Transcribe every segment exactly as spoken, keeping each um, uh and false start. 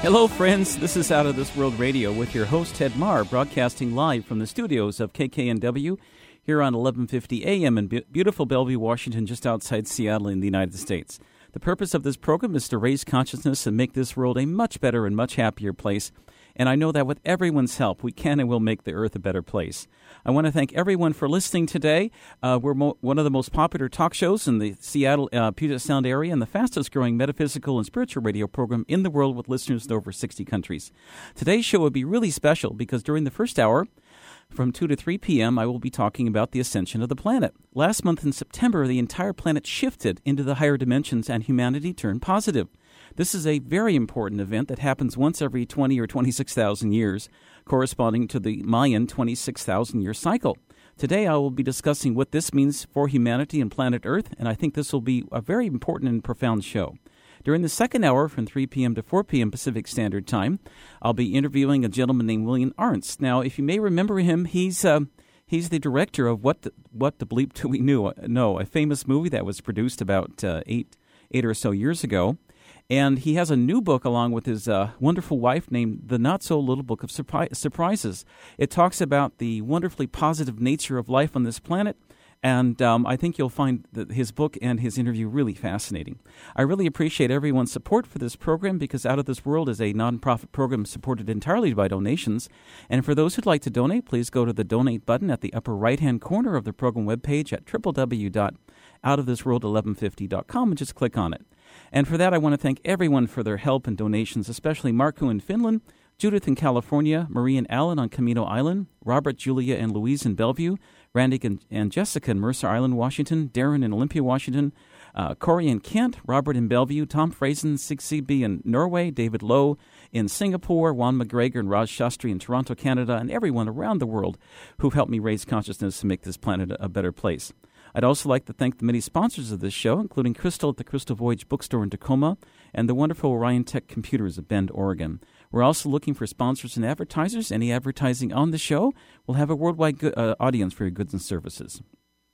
Hello, friends. This is Out of This World Radio with your host, Ted Marr, broadcasting live from the studios of K K N W here on eleven fifty A M in be- beautiful Bellevue, Washington, just outside Seattle in the United States. The purpose of this program is to raise consciousness and make this world a much better and much happier place. And I know that with everyone's help, we can and will make the earth a better place. I want to thank everyone for listening today. Uh, we're mo- one of the most popular talk shows in the Seattle, uh, Puget Sound area and the fastest-growing metaphysical and spiritual radio program in the world with listeners in over sixty countries. Today's show will be really special because during the first hour, from two to three p.m., I will be talking about the ascension of the planet. Last month in September, the entire planet shifted into the higher dimensions and humanity turned positive. This is a very important event that happens once every twenty or twenty-six thousand years, corresponding to the Mayan twenty-six thousand year cycle. Today I will be discussing what this means for humanity and planet Earth, and I think this will be a very important and profound show. During the second hour, from three p.m. to four p.m. Pacific Standard Time, I'll be interviewing a gentleman named William Arntz. Now, if you may remember him, he's uh, he's the director of What the, What the Bleep Do We Know, know, a famous movie that was produced about uh, eight eight or so years ago. And he has a new book along with his uh, wonderful wife named The Not-So-Little Book of Surpri- Surprises. It talks about the wonderfully positive nature of life on this planet, and um, I think you'll find that his book and his interview really fascinating. I really appreciate everyone's support for this program because Out of This World is a nonprofit program supported entirely by donations. And for those who'd like to donate, please go to the donate button at the upper right-hand corner of the program webpage at w w w dot out of this world eleven fifty dot com and just click on it. And for that, I want to thank everyone for their help and donations, especially Marco in Finland, Judith in California, Marie and Alan on Camino Island, Robert, Julia, and Louise in Bellevue, Randy and, and Jessica in Mercer Island, Washington, Darren in Olympia, Washington, uh, Corey in Kent, Robert in Bellevue, Tom Frazen, Sigsby in Norway, David Lowe in Singapore, Juan McGregor and Raj Shastri in Toronto, Canada, and everyone around the world who've helped me raise consciousness to make this planet a, a better place. I'd also like to thank the many sponsors of this show, including Crystal at the Crystal Voyage Bookstore in Tacoma and the wonderful Orion Tech Computers of Bend, Oregon. We're also looking for sponsors and advertisers. Any advertising on the show will have a worldwide go- uh, audience for your goods and services.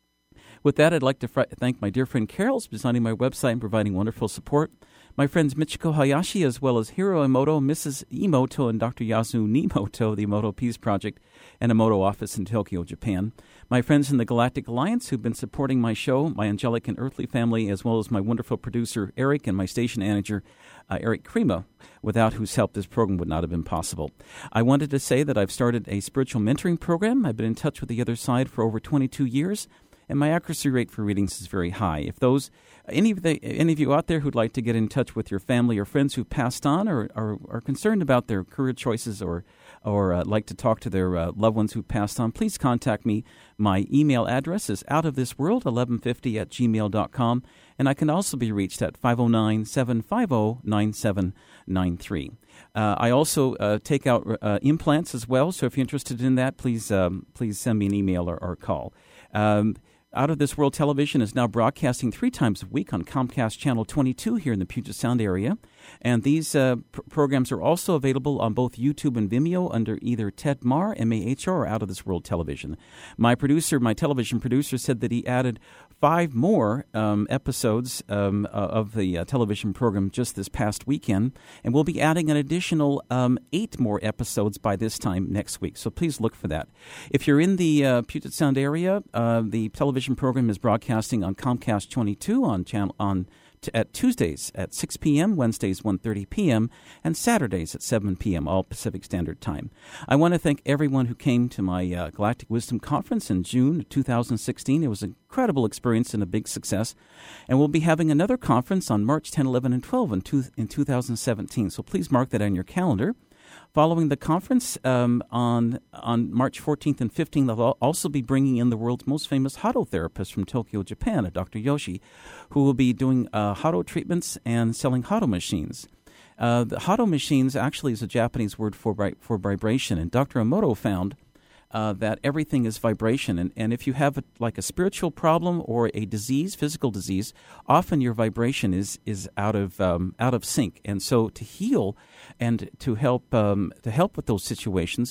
With that, I'd like to fr- thank my dear friend Carol for designing my website and providing wonderful support. My friends Michiko Hayashi, as well as Hiro Emoto, Missus Emoto, and Doctor Yasu Nimoto, the Emoto Peace Project, and Emoto office in Tokyo, Japan. My friends in the Galactic Alliance who've been supporting my show, my angelic and earthly family, as well as my wonderful producer, Eric, and my station manager, uh, Eric Krima, without whose help this program would not have been possible. I wanted to say that I've started a spiritual mentoring program. I've been in touch with the other side for over twenty-two years, and my accuracy rate for readings is very high. If those, any of the, any of you out there who'd like to get in touch with your family or friends who've passed on or are, are concerned about their career choices or or uh, like to talk to their uh, loved ones who've passed on, please contact me. My email address is outofthisworld eleven fifty at gmail dot com, and I can also be reached at five oh nine, seven five oh, nine seven nine three. Uh, I also uh, take out uh, implants as well, so if you're interested in that, please um, please send me an email or, or call. Um, Out of This World Television is now broadcasting three times a week on Comcast Channel twenty-two here in the Puget Sound area. And these uh, pr- programs are also available on both YouTube and Vimeo under either Ted Marr, M A H R, or Out of This World Television. My producer, my television producer, said that he added five more um, episodes um, uh, of the uh, television program just this past weekend, and we'll be adding an additional um, eight more episodes by this time next week. So please look for that. If you're in the uh, Puget Sound area, uh, the television program is broadcasting on Comcast twenty-two on channel on. at Tuesdays at six p.m., Wednesdays one thirty p.m., and Saturdays at seven p.m., all Pacific Standard Time. I want to thank everyone who came to my uh, Galactic Wisdom Conference in June two thousand sixteen. It was an incredible experience and a big success. And we'll be having another conference on March tenth, eleventh, and twelfth in, two, in two thousand seventeen, so please mark that on your calendar. Following the conference um, on on March fourteenth and fifteenth, I'll also be bringing in the world's most famous Hado therapist from Tokyo, Japan, Doctor Yoshi, who will be doing uh, Hado treatments and selling Hado machines. Uh, the Hado machines actually is a Japanese word for for vibration, and Doctor Emoto found uh, that everything is vibration. And, and if you have a, like a spiritual problem or a disease, physical disease, often your vibration is is out of um, out of sync. And so to heal and to help um, to help with those situations,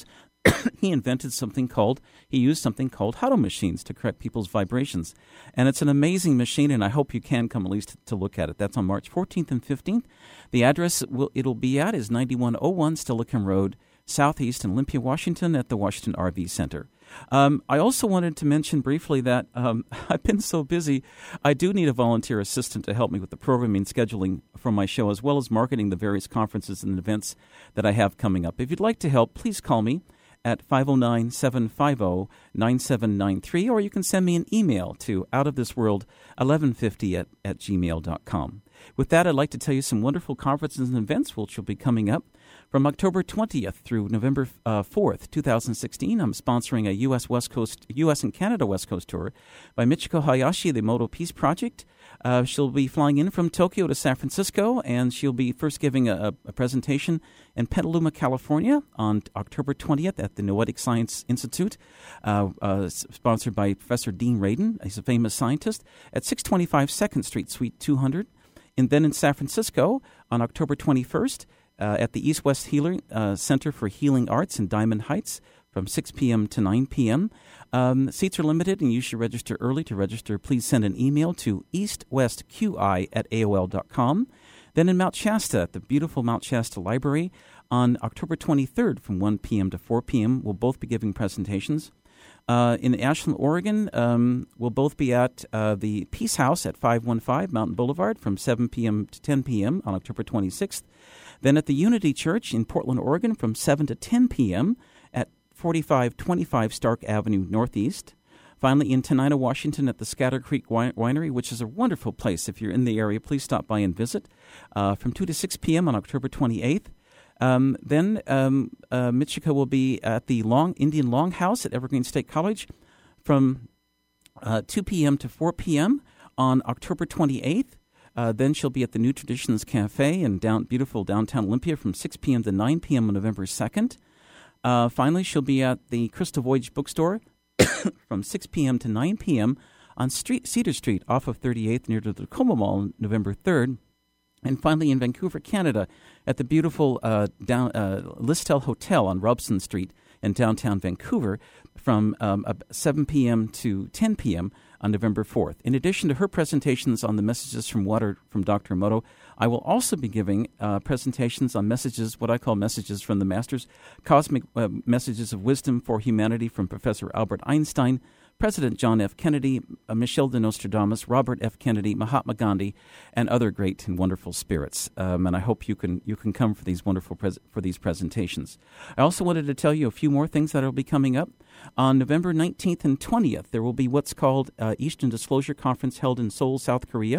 he invented something called, he used something called Huddle machines to correct people's vibrations. And it's an amazing machine, and I hope you can come at least to look at it. That's on March fourteenth and fifteenth. The address it will, it'll be at is ninety-one oh one Steilacoom Road, Southeast in Olympia, Washington, at the Washington R V Center. Um, I also wanted to mention briefly that um, I've been so busy, I do need a volunteer assistant to help me with the programming and scheduling for my show, as well as marketing the various conferences and events that I have coming up. If you'd like to help, please call me at five oh nine, seven five oh, nine seven nine three, or you can send me an email to outofthisworld eleven fifty at, at gmail dot com. With that, I'd like to tell you some wonderful conferences and events which will be coming up. From October twentieth through November uh, fourth, twenty sixteen, I'm sponsoring a U S West Coast, U S and Canada West Coast tour by Michiko Hayashi, the Moto Peace Project. Uh, she'll be flying in from Tokyo to San Francisco, and she'll be first giving a, a presentation in Petaluma, California on October twentieth at the Noetic Science Institute, uh, uh, sponsored by Professor Dean Radin. He's a famous scientist, at six twenty-five second Street, Suite two hundred. And then in San Francisco on October twenty-first, Uh, at the East West Healing uh, Center for Healing Arts in Diamond Heights from six p.m. to nine p.m. Um, seats are limited, and you should register early. To register, please send an email to eastwestqi at A O L dot com. Then in Mount Shasta, at the beautiful Mount Shasta Library, on October twenty-third from one p.m. to four p.m., we'll both be giving presentations. Uh, in Ashland, Oregon, um, we'll both be at uh, the Peace House at five fifteen Mountain Boulevard from seven p.m. to ten p.m. on October twenty-sixth. Then at the Unity Church in Portland, Oregon from seven to ten p.m. at forty-five twenty-five Stark Avenue Northeast. Finally, in Tenino, Washington at the Scatter Creek Winery, which is a wonderful place. If you're in the area, please stop by and visit uh, from two to six p.m. on October twenty-eighth. Um, then um, uh, Michiko will be at the Long Indian Longhouse at Evergreen State College from uh, two p.m. to four p.m. on October twenty-eighth. Uh, then she'll be at the New Traditions Cafe in down, beautiful downtown Olympia from six p.m. to nine p.m. on November second. Uh, finally, she'll be at the Crystal Voyage Bookstore from six p.m. to nine p.m. on Street, Cedar Street off of thirty-eighth near to the Tacoma Mall on November third. And finally, in Vancouver, Canada, at the beautiful uh, down, uh, Listel Hotel on Robson Street in downtown Vancouver from um, seven p.m. to ten p.m. on November fourth. In addition to her presentations on the messages from water from Doctor Emoto, I will also be giving uh, presentations on messages, what I call messages from the Masters, cosmic uh, messages of wisdom for humanity from Professor Albert Einstein, President John F. Kennedy, uh, Michel de Nostradamus, Robert F. Kennedy, Mahatma Gandhi, and other great and wonderful spirits. Um, and I hope you can you can come for these wonderful pres- for these presentations. I also wanted to tell you a few more things that will be coming up. On November nineteenth and twentieth, there will be what's called uh, Eastern Disclosure Conference held in Seoul, South Korea.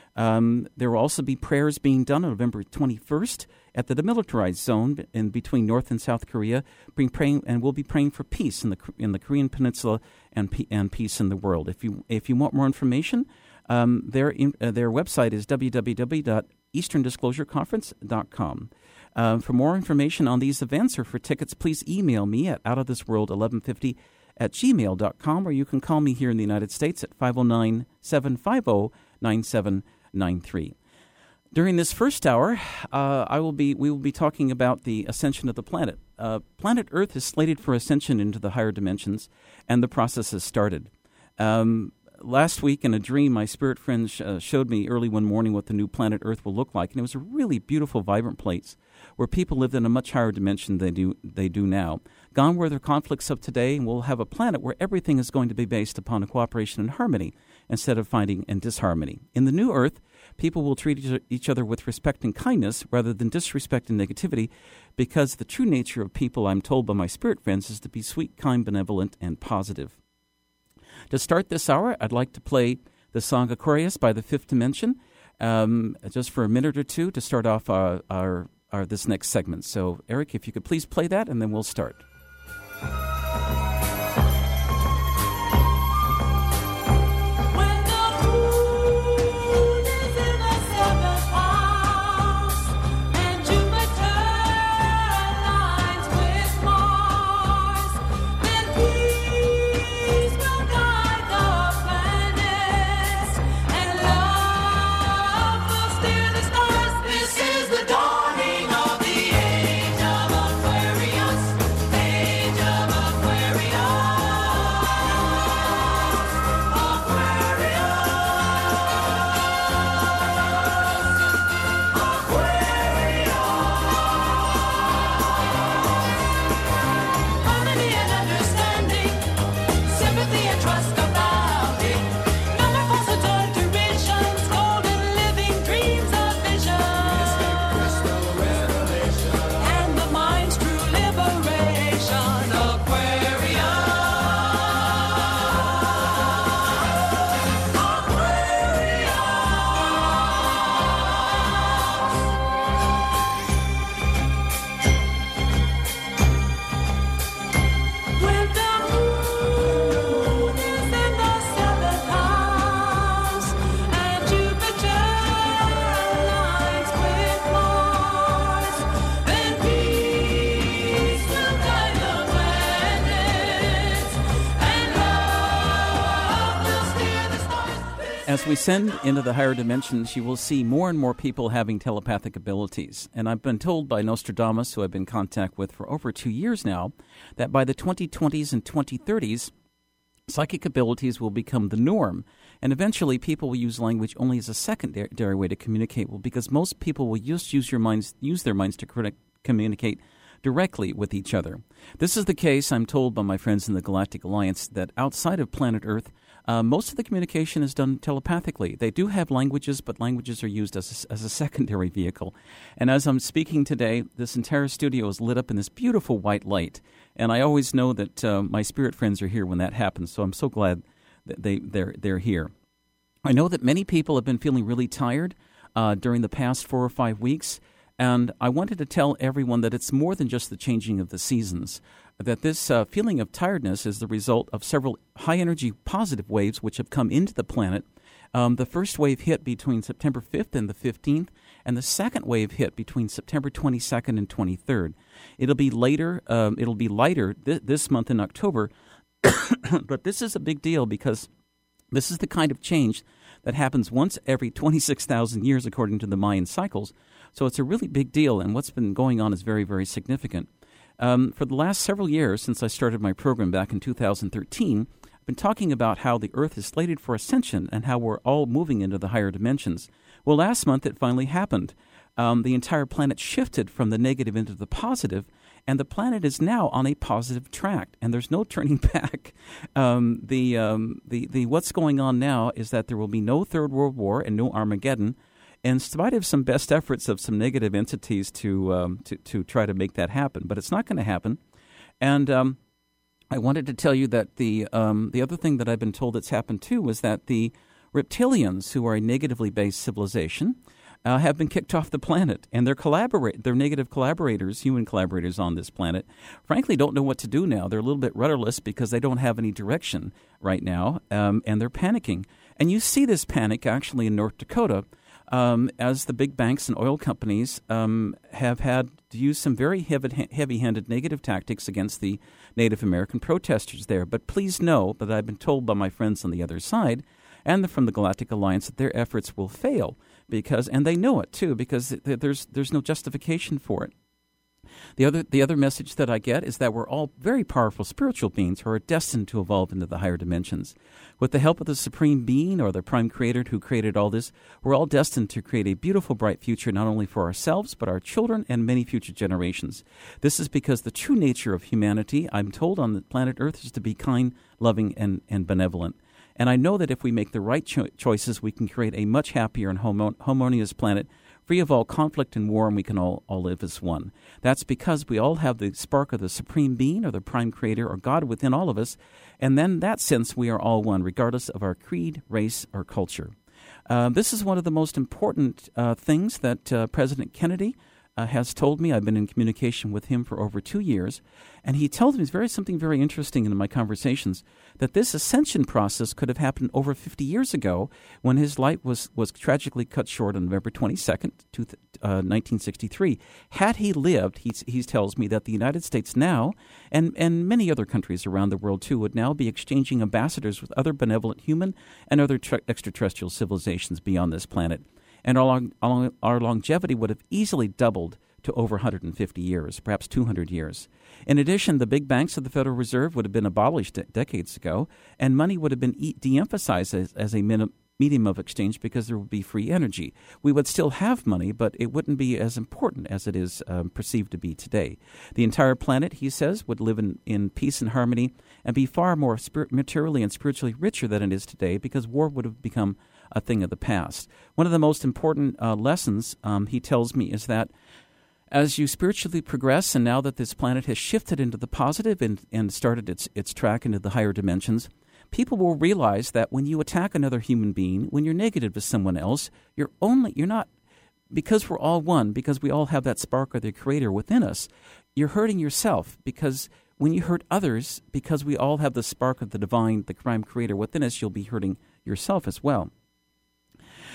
Um, there will also be prayers being done on November twenty-first at the demilitarized zone in between North and South Korea, being praying, and we'll be praying for peace in the in the Korean Peninsula and and peace in the world. If you if you want more information, um, their in, uh, their website is w w w dot eastern disclosure conference dot com. Uh, for more information on these events or for tickets, please email me at outofthisworld eleven fifty at gmail dot com, or you can call me here in the United States at five oh nine, seven five oh, nine seven nine three. During this first hour, uh, I will be we will be talking about the ascension of the planet. Uh, planet Earth is slated for ascension into the higher dimensions, and the process has started. Um, last week, in a dream, my spirit friend sh- uh, showed me early one morning what the new planet Earth will look like, and it was a really beautiful, vibrant place where people lived in a much higher dimension than they do they do now. Gone were the conflicts of today, and we'll have a planet where everything is going to be based upon cooperation and harmony instead of fighting and disharmony. In the new Earth, people will treat each other with respect and kindness rather than disrespect and negativity, because the true nature of people, I'm told by my spirit friends, is to be sweet, kind, benevolent, and positive. To start this hour, I'd like to play the song Aquarius by the Fifth Dimension, um, just for a minute or two to start off our, our, our this next segment. So, Eric, if you could please play that, and then we'll start. This is the dawning of the age of Aquarius, age of As we ascend into the higher dimensions, you will see more and more people having telepathic abilities. And I've been told by Nostradamus, who I've been in contact with for over two years now, that by the twenty twenties and twenty thirties, psychic abilities will become the norm. And eventually, people will use language only as a secondary way to communicate, well, because most people will just use, your minds, use their minds to critic, communicate directly with each other. This is the case, I'm told by my friends in the Galactic Alliance, that outside of planet Earth, uh, most of the communication is done telepathically. They do have languages, but languages are used as a, as a secondary vehicle. And as I'm speaking today, this entire studio is lit up in this beautiful white light. And I always know that uh, my spirit friends are here when that happens, so I'm so glad that they, they're, they're here. I know that many people have been feeling really tired uh, during the past four or five weeks. And I wanted to tell everyone that it's more than just the changing of the seasons, that this uh, feeling of tiredness is the result of several high-energy positive waves which have come into the planet. Um, the first wave hit between September fifth and the fifteenth, and the second wave hit between September twenty-second and twenty-third. It'll be later. Um, it'll be lighter th- this month in October, but this is a big deal because this is the kind of change that happens once every twenty-six thousand years according to the Mayan cycles. So it's a really big deal, and what's been going on is very, very significant. Um, for the last several years, since I started my program back in two thousand thirteen, I've been talking about how the Earth is slated for ascension and how we're all moving into the higher dimensions. Well, last month it finally happened. Um, the entire planet shifted from the negative into the positive, and the planet is now on a positive track, and there's no turning back. Um, the, um, the, the what's going on now is that there will be no Third World War and no Armageddon, in spite of some best efforts of some negative entities to um, to, to try to make that happen. But it's not going to happen. And um, I wanted to tell you that the um, the other thing that I've been told that's happened too was that the reptilians, who are a negatively based civilization, uh, have been kicked off the planet. And their collaborate, their negative collaborators, human collaborators on this planet, frankly don't know what to do now. They're a little bit rudderless because they don't have any direction right now, um, and they're panicking. And you see this panic actually in North Dakota, Um, as the big banks and oil companies um, have had to use some very heavy, heavy-handed negative tactics against the Native American protesters there. But please know that I've been told by my friends on the other side and the, from the Galactic Alliance that their efforts will fail, because, and they know it too, because there's there's no justification for it. The other the other message that I get is that we're all very powerful spiritual beings who are destined to evolve into the higher dimensions. With the help of the Supreme Being, or the Prime Creator who created all this, we're all destined to create a beautiful, bright future not only for ourselves, but our children and many future generations. This is because the true nature of humanity, I'm told, on the planet Earth is to be kind, loving, and, and benevolent. And I know that if we make the right cho- choices, we can create a much happier and homo- harmonious planet, free of all conflict and war, and we can all, all live as one. That's because we all have the spark of the Supreme Being, or the Prime Creator, or God within all of us, and then in that sense we are all one, regardless of our creed, race, or culture. Uh, this is one of the most important uh, things that uh, President Kennedy uh, has told me. I've been in communication with him for over two years, and he tells me very, something very interesting in my conversations, that this ascension process could have happened over fifty years ago when his life was, was tragically cut short on November twenty-second, nineteen sixty-three. Had he lived, he, he tells me that the United States now, and, and many other countries around the world too, would now be exchanging ambassadors with other benevolent human and other tre- extraterrestrial civilizations beyond this planet. And our, long, our longevity would have easily doubled to over one hundred fifty years, perhaps two hundred years. In addition, the big banks of the Federal Reserve would have been abolished de- decades ago, and money would have been e- de-emphasized as, as a min- medium of exchange because there would be free energy. We would still have money, but it wouldn't be as important as it is um, perceived to be today. The entire planet, he says, would live in, in peace and harmony and be far more spirit- materially and spiritually richer than it is today, because war would have become a thing of the past. One of the most important uh, lessons, um, he tells me, is that as you spiritually progress, and now that this planet has shifted into the positive and, and started its, its track into the higher dimensions, people will realize that when you attack another human being, when you're negative to someone else, you're only, you're not, because we're all one, because we all have that spark of the Creator within us, you're hurting yourself, because when you hurt others, because we all have the spark of the divine, the Prime Creator within us, you'll be hurting yourself as well.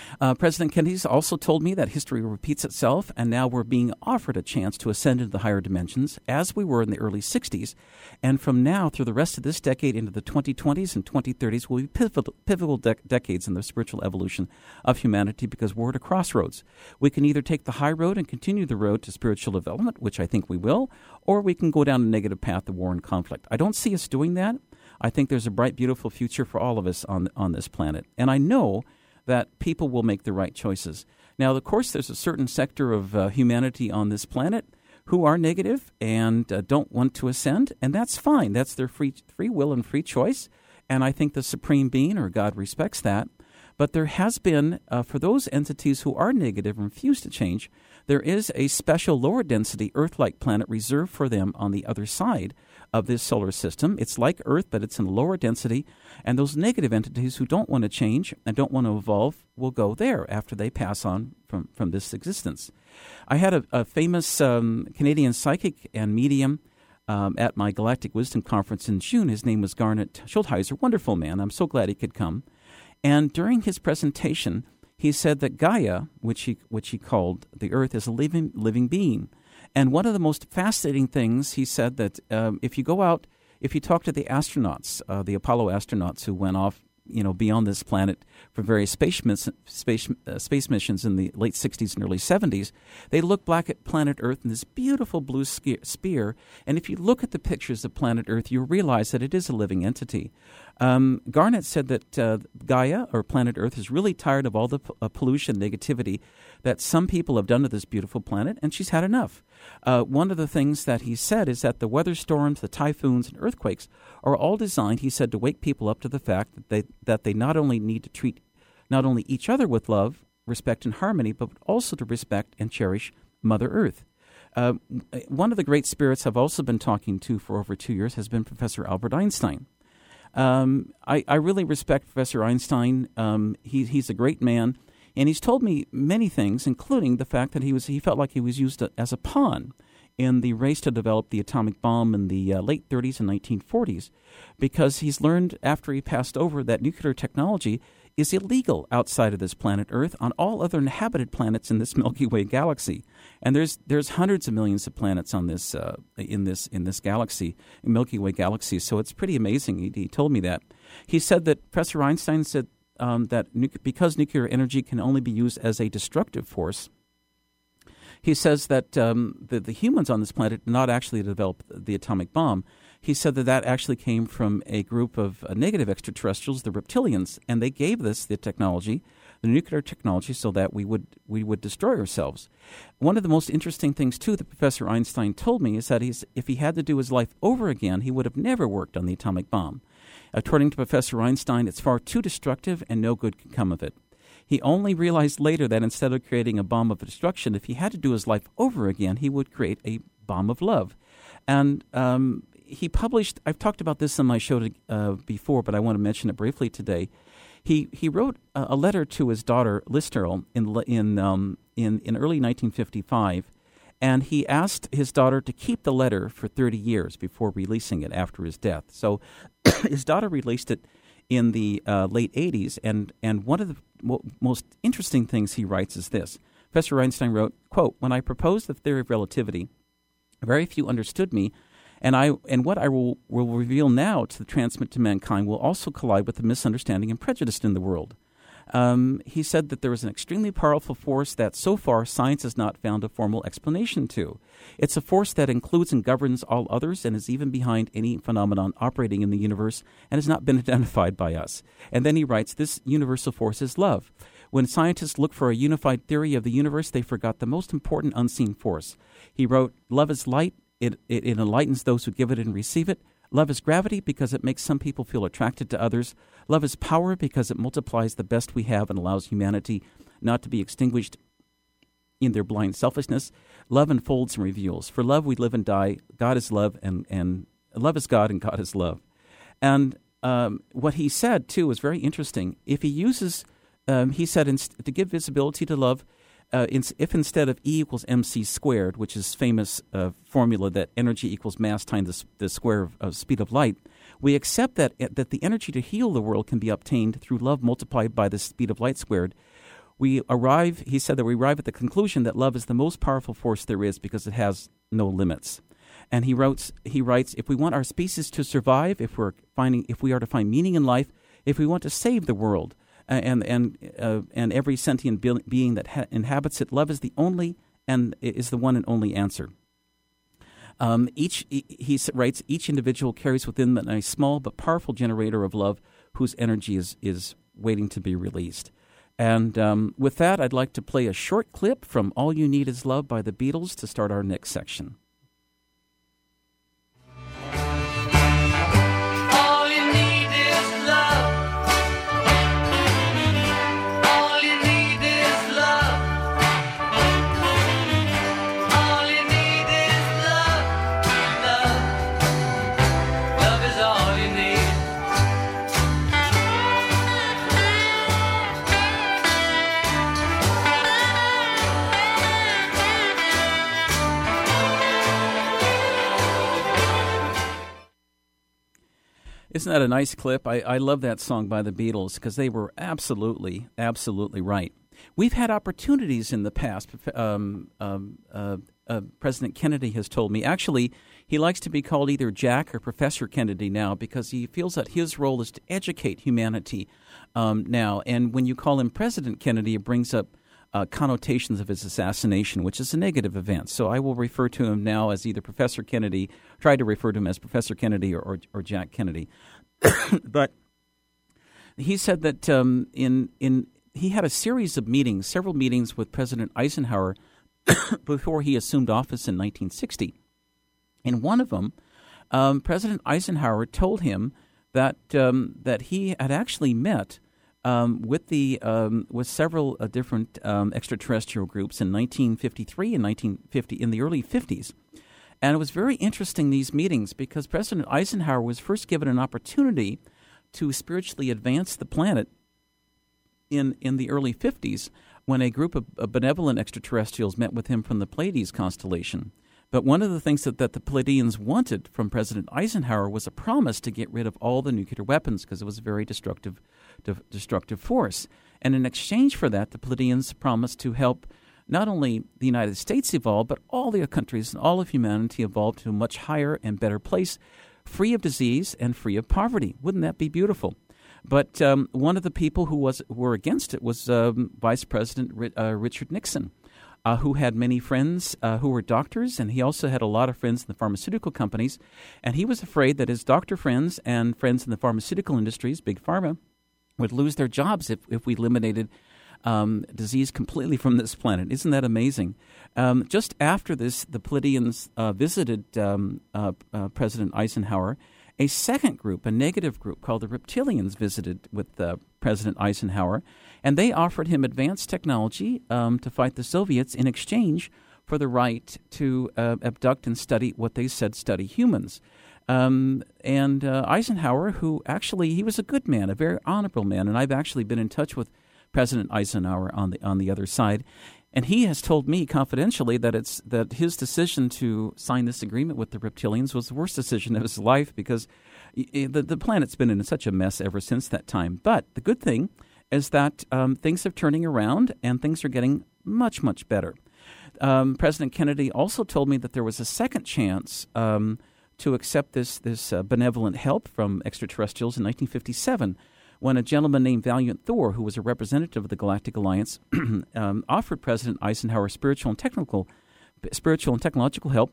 Uh, President Kennedy's also told me that history repeats itself, and now we're being offered a chance to ascend into the higher dimensions, as we were in the early sixties. And from now through the rest of this decade into the twenty twenties and twenty thirties will be pivotal, pivotal dec- decades in the spiritual evolution of humanity, because we're at a crossroads. We can either take the high road and continue the road to spiritual development, which I think we will, or we can go down a negative path of war and conflict. I don't see us doing that. I think there's a bright, beautiful future for all of us on on this planet. And I know that people will make the right choices. Now, of course, there's a certain sector of uh, humanity on this planet who are negative and uh, don't want to ascend, and that's fine. That's their free free will and free choice, and I think the Supreme Being, or God, respects that. But there has been, uh, for those entities who are negative and refuse to change, there is a special lower density Earth-like planet reserved for them on the other side of this solar system. It's like Earth, but it's in lower density, and those negative entities who don't want to change and don't want to evolve will go there after they pass on from, from this existence. I had a, a famous um, Canadian psychic and medium um, at my Galactic Wisdom Conference in June. His name was Garnet Schultheiser. Wonderful man. I'm so glad he could come. And during his presentation, he said that Gaia, which he which he called the Earth, is a living living being. And one of the most fascinating things, he said that um, if you go out, if you talk to the astronauts, uh, the Apollo astronauts who went off, you know, beyond this planet for various space miss, space uh, space missions in the late sixties and early seventies, they look back at planet Earth in this beautiful blue ske- sphere. And if you look at the pictures of planet Earth, you realize that it is a living entity. Um, Garnet said that uh, Gaia, or planet Earth, is really tired of all the p- uh, pollution, negativity that some people have done to this beautiful planet, and she's had enough. Uh, one of the things that he said is that the weather storms, the typhoons, and earthquakes are all designed, he said, to wake people up to the fact that they that they not only need to treat not only each other with love, respect, and harmony, but also to respect and cherish Mother Earth. Uh, one of the great spirits I've also been talking to for over two years has been Professor Albert Einstein. Um, I, I really respect Professor Einstein. Um, he, he's a great man, and he's told me many things, including the fact that he was he felt like he was used as a pawn in the race to develop the atomic bomb in the uh, late thirties and nineteen forties, because he's learned after he passed over that nuclear technology is illegal outside of this planet Earth on all other inhabited planets in this Milky Way galaxy. And there's there's hundreds of millions of planets on this uh, in this in this galaxy, Milky Way galaxy. So it's pretty amazing. He, he told me that. He said that Professor Einstein said um, that nu- because nuclear energy can only be used as a destructive force, he says that um, the, the humans on this planet did not actually develop the atomic bomb. He said that that actually came from a group of uh, negative extraterrestrials, the reptilians, and they gave us the technology, the nuclear technology, so that we would we would destroy ourselves. One of the most interesting things, too, that Professor Einstein told me is that he's, if he had to do his life over again, he would have never worked on the atomic bomb. According to Professor Einstein, it's far too destructive and no good can come of it. He only realized later that instead of creating a bomb of destruction, if he had to do his life over again, he would create a bomb of love. And um, he published, I've talked about this on my show to, uh, before, but I want to mention it briefly today. He he wrote a, a letter to his daughter, Liz Terrell, in, in, um, in, in early nineteen fifty-five, and he asked his daughter to keep the letter for thirty years before releasing it after his death. So his daughter released it in the uh, late eighties, and, and one of the mo- most interesting things he writes is this. Professor Einstein wrote, quote, "When I proposed the theory of relativity, very few understood me, and I and what I will, will reveal now to transmit to mankind will also collide with the misunderstanding and prejudice in the world." Um, he said that there is an extremely powerful force that so far science has not found a formal explanation to. It's a force that includes and governs all others and is even behind any phenomenon operating in the universe and has not been identified by us. And then he writes, this universal force is love. When scientists look for a unified theory of the universe, they forgot the most important unseen force. He wrote, love is light. It, it, it enlightens those who give it and receive it. Love is gravity because it makes some people feel attracted to others. Love is power because it multiplies the best we have and allows humanity not to be extinguished in their blind selfishness. Love unfolds and reveals. For love we live and die. God is love, and, and love is God, and God is love. And um, what he said, too, was very interesting. If he uses, um, he said, inst- to give visibility to love, Uh, in, if instead of E equals mc squared, which is famous uh, formula that energy equals mass times the, the square of, of speed of light, we accept that that the energy to heal the world can be obtained through love multiplied by the speed of light squared. we arrive, he said that we arrive at the conclusion that love is the most powerful force there is because it has no limits. And he writes, he writes, if we want our species to survive, if we're finding, if we are to find meaning in life, if we want to save the world uh, and and uh, and every sentient be- being that ha- inhabits it, love is the only and is the one and only answer. Um, each he, he writes, each individual carries within them a small but powerful generator of love, whose energy is is waiting to be released. And um, with that, I'd like to play a short clip from "All You Need Is Love" by the Beatles to start our next section. Isn't that a nice clip? I, I love that song by the Beatles because they were absolutely, absolutely right. We've had opportunities in the past. Um, um, uh, uh, President Kennedy has told me. Actually, he likes to be called either Jack or Professor Kennedy now because he feels that his role is to educate humanity um, now. And when you call him President Kennedy, it brings up Uh, connotations of his assassination, which is a negative event. So I will refer to him now as either Professor Kennedy, try to refer to him as Professor Kennedy or, or, or Jack Kennedy. But he said that um, in in he had a series of meetings, several meetings with President Eisenhower before he assumed office in nineteen sixty. In one of them, um, President Eisenhower told him that um, that he had actually met Um, with the um, with several uh, different um, extraterrestrial groups in nineteen fifty-three and nineteen fifty in the early fifties, and it was very interesting, these meetings, because President Eisenhower was first given an opportunity to spiritually advance the planet in in the early fifties when a group of, of benevolent extraterrestrials met with him from the Pleiades constellation. But one of the things that, that the Pleiadians wanted from President Eisenhower was a promise to get rid of all the nuclear weapons because it was a very destructive de- destructive force. And in exchange for that, the Pleiadians promised to help not only the United States evolve, but all the countries and all of humanity evolve to a much higher and better place, free of disease and free of poverty. Wouldn't that be beautiful? But um, one of the people who was who were against it was um, Vice President uh, Richard Nixon. Uh, who had many friends uh, who were doctors, and he also had a lot of friends in the pharmaceutical companies. And he was afraid that his doctor friends and friends in the pharmaceutical industries, Big Pharma, would lose their jobs if, if we eliminated um, disease completely from this planet. Isn't that amazing? Um, just after this, the Pleiadians uh, visited um, uh, uh, President Eisenhower. A second group, a negative group called the Reptilians, visited with uh, President Eisenhower, and they offered him advanced technology um, to fight the Soviets in exchange for the right to uh, abduct and study what they said study humans. Um, and uh, Eisenhower, who actually, he was a good man, a very honorable man, and I've actually been in touch with President Eisenhower on the on the other side. And he has told me confidentially that it's that his decision to sign this agreement with the Reptilians was the worst decision of his life because the, the planet's been in such a mess ever since that time. But the good thing is that um, things are turning around and things are getting much, much better. Um, President Kennedy also told me that there was a second chance um, to accept this, this uh, benevolent help from extraterrestrials in nineteen fifty-seven. When a gentleman named Valiant Thor, who was a representative of the Galactic Alliance, um, offered President Eisenhower spiritual and technical, spiritual and technological help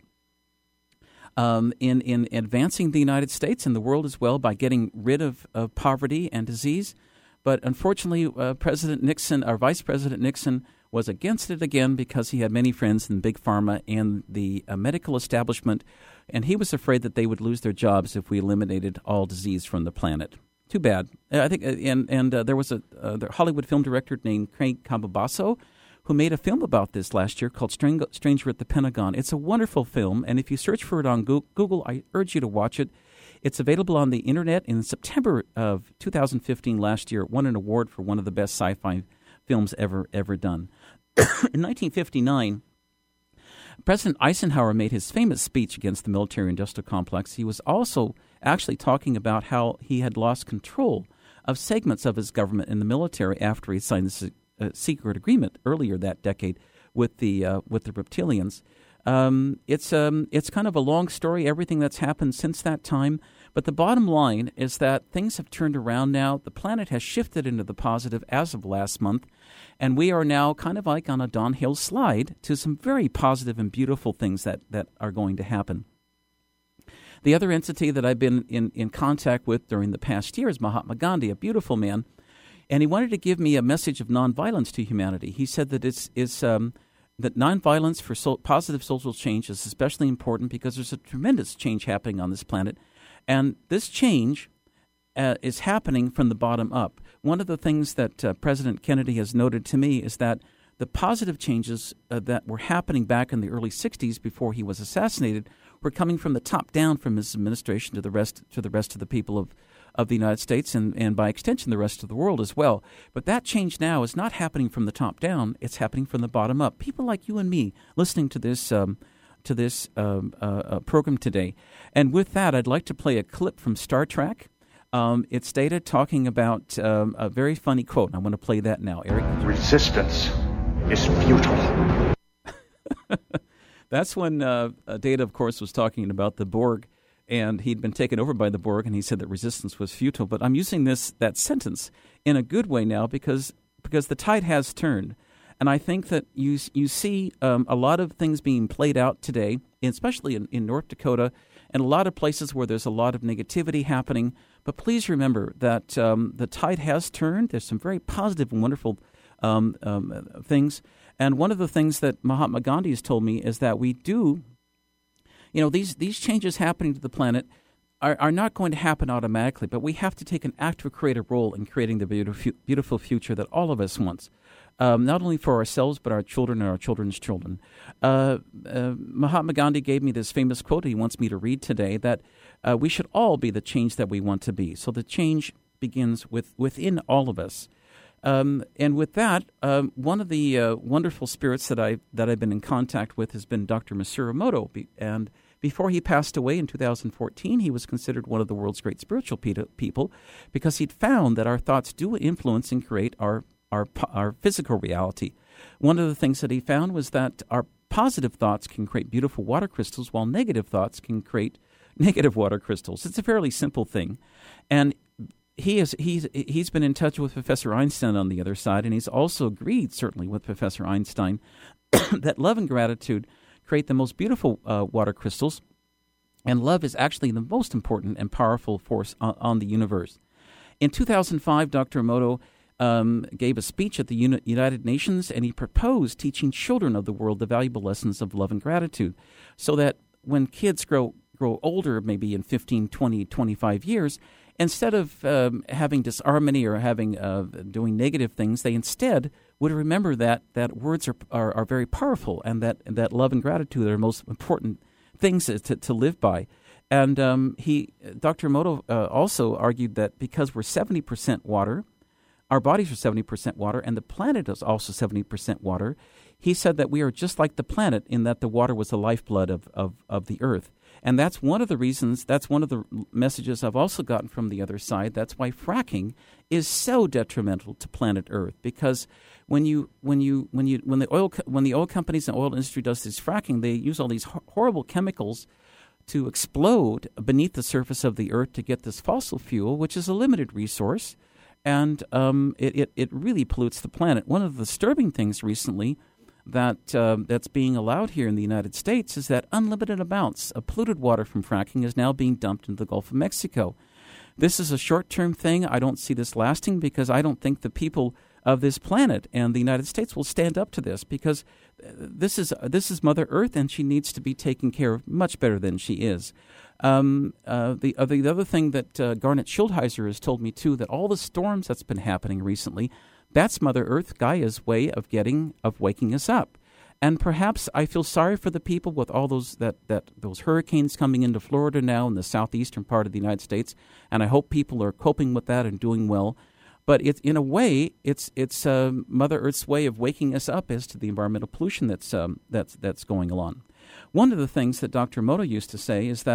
um, in in advancing the United States and the world as well by getting rid of, of poverty and disease. But unfortunately, uh, President Nixon, or Vice President Nixon, was against it again because he had many friends in Big Pharma and the uh, medical establishment, and he was afraid that they would lose their jobs if we eliminated all disease from the planet. Too bad. I think, and and uh, there was a uh, the Hollywood film director named Craig Campobasso who made a film about this last year called String- Stranger at the Pentagon. It's a wonderful film, and if you search for it on Google, I urge you to watch it. It's available on the internet. In September of two thousand fifteen, last year, it won an award for one of the best sci-fi films ever ever done. In nineteen fifty-nine, President Eisenhower made his famous speech against the military-industrial complex. He was also actually talking about how he had lost control of segments of his government in the military after he signed this a secret agreement earlier that decade with the uh, with the reptilians. Um, it's um, it's kind of a long story, everything that's happened since that time. But the bottom line is that things have turned around now. The planet has shifted into the positive as of last month. And we are now kind of like on a downhill slide to some very positive and beautiful things that, that are going to happen. The other entity that I've been in, in contact with during the past year is Mahatma Gandhi, a beautiful man. And he wanted to give me a message of nonviolence to humanity. He said that it's, it's um, that nonviolence for so- positive social change is especially important because there's a tremendous change happening on this planet. And this change uh, is happening from the bottom up. One of the things that uh, President Kennedy has noted to me is that the positive changes uh, that were happening back in the early sixties before he was assassinated were coming from the top down from his administration to the rest to the rest of the people of, of the United States and, and by extension the rest of the world as well. But that change now is not happening from the top down. It's happening from the bottom up. People like you and me listening to this um, to this um, uh, uh, program today. And with that, I'd like to play a clip from Star Trek. Um, it's Data talking about um, a very funny quote. I want to play that now. Eric? Resistance is futile. That's when uh, Data, of course, was talking about the Borg, and he'd been taken over by the Borg, and he said that resistance was futile. But I'm using this that sentence in a good way now because because the tide has turned. And I think that you you see um, a lot of things being played out today, especially in, in North Dakota, and a lot of places where there's a lot of negativity happening. But please remember that um, the tide has turned. There's some very positive and wonderful um, um, things. And one of the things that Mahatma Gandhi has told me is that we do, you know, these, these changes happening to the planet are, are not going to happen automatically, but we have to take an active creative role in creating the beautiful, beautiful future that all of us wants. Um, not only for ourselves, but our children and our children's children. Uh, uh, Mahatma Gandhi gave me this famous quote he wants me to read today, that uh, we should all be the change that we want to be. So the change begins with within all of us. Um, and with that, um, one of the uh, wonderful spirits that, I, that I've been in contact with has been Doctor Masaru Emoto. And before he passed away in two thousand fourteen, he was considered one of the world's great spiritual pe- people because he'd found that our thoughts do influence and create our Our, our physical reality. One of the things that he found was that our positive thoughts can create beautiful water crystals while negative thoughts can create negative water crystals. It's a fairly simple thing. And he is, he's, he's been in touch with Professor Einstein on the other side, and he's also agreed, certainly, with Professor Einstein that love and gratitude create the most beautiful uh, water crystals, and love is actually the most important and powerful force on, on the universe. In two thousand five, Doctor Emoto Um, gave a speech at the Uni- United Nations, and he proposed teaching children of the world the valuable lessons of love and gratitude so that when kids grow grow older, maybe in fifteen, twenty, twenty-five years, instead of um, having disharmony or having uh, doing negative things, they instead would remember that that words are are, are very powerful and that, and that love and gratitude are the most important things to, to live by. And um, he, Doctor Emoto uh, also argued that because we're seventy percent water, our bodies are seventy percent water, and the planet is also seventy percent water. He said that we are just like the planet in that the water was the lifeblood of, of, of the earth. And that's one of the reasons, that's one of the messages I've also gotten from the other side. That's why fracking is so detrimental to planet Earth, because when you when you when you when the oil when the oil companies and oil industry does this fracking, they use all these horrible chemicals to explode beneath the surface of the earth to get this fossil fuel, which is a limited resource. And um, it, it, it really pollutes the planet. One of the disturbing things recently that uh, that's being allowed here in the United States is that unlimited amounts of polluted water from fracking is now being dumped into the Gulf of Mexico. This is a short-term thing. I don't see this lasting because I don't think the people of this planet and the United States will stand up to this, because this is this is Mother Earth, and she needs to be taken care of much better than she is. Um, uh, the, uh, the other thing that uh, Garnet Schildheiser has told me, too, that all the storms that's been happening recently, that's Mother Earth, Gaia's way of getting, of waking us up. And perhaps I feel sorry for the people with all those that, that those hurricanes coming into Florida now in the southeastern part of the United States, and I hope people are coping with that and doing well. But it's, in a way, it's it's uh, Mother Earth's way of waking us up as to the environmental pollution that's um, that's that's going along. One of the things that Doctor Emoto used to say is that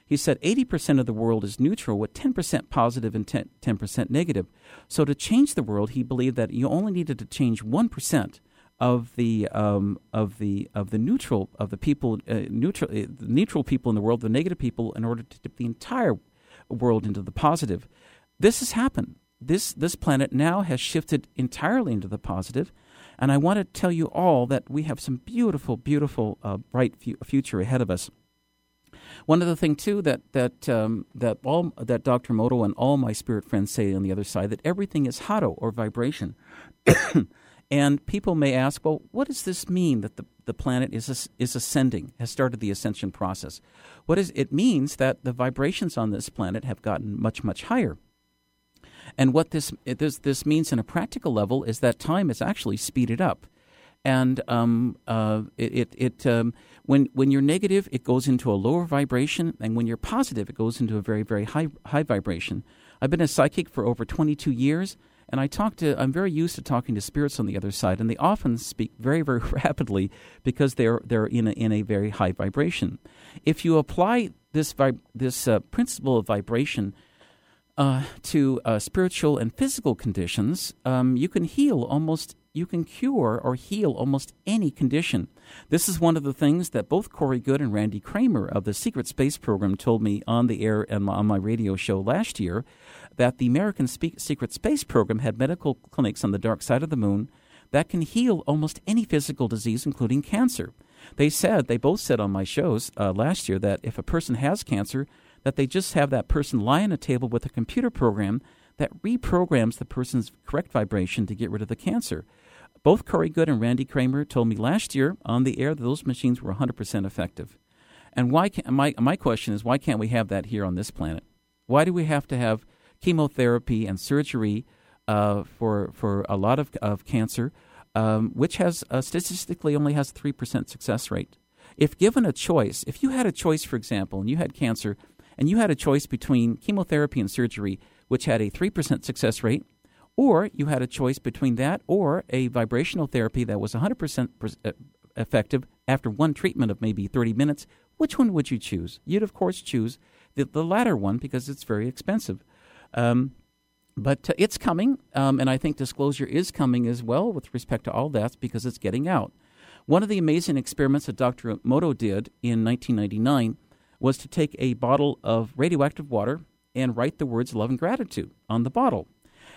He said eighty percent of the world is neutral with ten percent positive and ten percent negative. So to change the world, he believed that you only needed to change one percent of the um, of the of the neutral of the people uh, neutral uh, the neutral people in the world, the negative people, in order to tip the entire world into the positive. This has happened. This this planet now has shifted entirely into the positive, and I want to tell you all that we have some beautiful, beautiful, uh, bright fu- future ahead of us. One other thing too that that um, that all that Doctor Emoto and all my spirit friends say on the other side, that everything is hado or vibration. And people may ask, well, what does this mean that the, the planet is is ascending, has started the ascension process? What is it means that the vibrations on this planet have gotten much, much higher. And what this it, this, this means in a practical level is that time is actually speeded up. And um, uh, it, it, it um, when when you're negative, it goes into a lower vibration, and when you're positive, it goes into a very, very high high vibration. I've been a psychic for over twenty-two years. And I talk to, I'm very used to talking to spirits on the other side, and they often speak very, very rapidly because they're they're in a, in a very high vibration. If you apply this vib- this uh, principle of vibration uh, to uh, spiritual and physical conditions, um, you can heal almost, you can cure or heal almost any condition. This is one of the things that both Corey Goode and Randy Kramer of the Secret Space Program told me on the air and on my radio show last year, that the American Spe- Secret Space Program had medical clinics on the dark side of the moon that can heal almost any physical disease, including cancer. They said, they both said on my shows uh, last year that if a person has cancer, that they just have that person lie on a table with a computer program that reprograms the person's correct vibration to get rid of the cancer. Both Corey Goode and Randy Kramer told me last year on the air that those machines were one hundred percent effective. And why can't, my, my question is, why can't we have that here on this planet? Why do we have to have chemotherapy and surgery uh, for for a lot of, of cancer, um, which has uh, statistically only has a three percent success rate? If given a choice, if you had a choice, for example, and you had cancer, and you had a choice between chemotherapy and surgery, which had a three percent success rate, or you had a choice between that or a vibrational therapy that was one hundred percent effective after one treatment of maybe thirty minutes, which one would you choose? You'd, of course, choose the, the latter one because it's very expensive. Um, but uh, it's coming, um, and I think disclosure is coming as well with respect to all that because it's getting out. One of the amazing experiments that Doctor Emoto did in nineteen ninety-nine was to take a bottle of radioactive water and write the words love and gratitude on the bottle.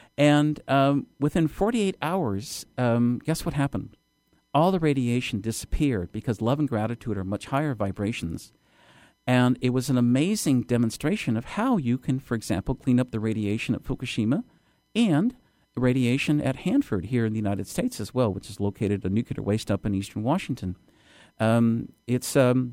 And um, within forty-eight hours, um, guess what happened? All the radiation disappeared because love and gratitude are much higher vibrations. And it was an amazing demonstration of how you can, for example, clean up the radiation at Fukushima and radiation at Hanford here in the United States as well, which is located a nuclear waste dump in eastern Washington. Um, it's um,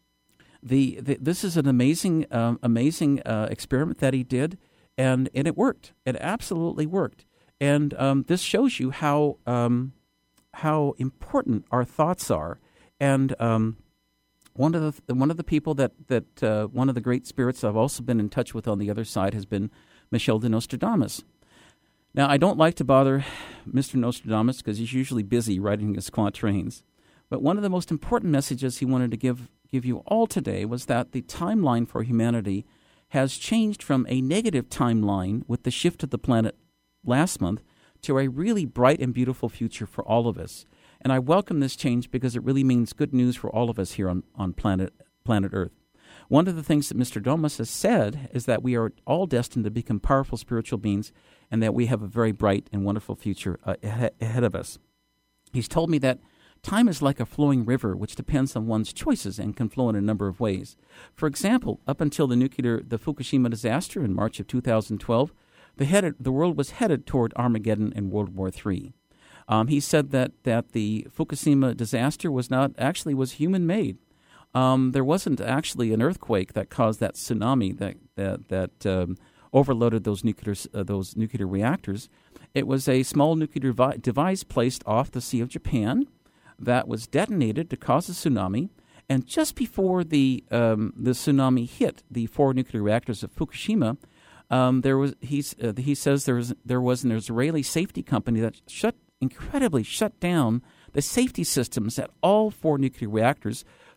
the, the this is an amazing, um, amazing uh, experiment that he did, and, and it worked. It absolutely worked. And um, this shows you how um, how important our thoughts are. And um, One of the one of the people that that uh, one of the great spirits I've also been in touch with on the other side has been Michel de Nostradamus. Now, I don't like to bother Mister Nostradamus because he's usually busy writing his quatrains. But one of the most important messages he wanted to give give you all today was that the timeline for humanity has changed from a negative timeline with the shift of the planet last month to a really bright and beautiful future for all of us. And I welcome this change because it really means good news for all of us here on, on planet planet Earth. One of the things that Mister Domus has said is that we are all destined to become powerful spiritual beings and that we have a very bright and wonderful future uh, ahead of us. He's told me that time is like a flowing river which depends on one's choices and can flow in a number of ways. For example, up until the nuclear, the Fukushima disaster in March of two thousand twelve, the, headed, the world was headed toward Armageddon and World War Three. Um, he said that, that the Fukushima disaster was not actually was human-made. Um, there wasn't actually an earthquake that caused that tsunami that that that um, overloaded those nuclear uh, those nuclear reactors. It was a small nuclear devi- device placed off the Sea of Japan that was detonated to cause a tsunami. And just before the um, the tsunami hit the four nuclear reactors of Fukushima, um, there was he's, uh, he says there was there was an Israeli safety company that shut. incredibly shut down the safety systems at all four nuclear reactors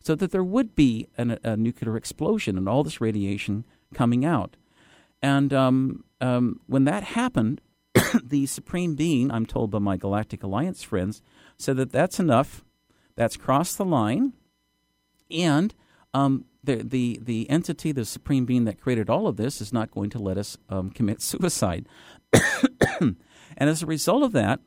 so that there would be an, a nuclear explosion and all this radiation coming out. And um, um, when that happened, the Supreme Being, I'm told by my Galactic Alliance friends, said that that's enough, that's crossed the line, and um, the, the, the entity, the Supreme Being that created all of this, is not going to let us um, commit suicide. And as a result of that,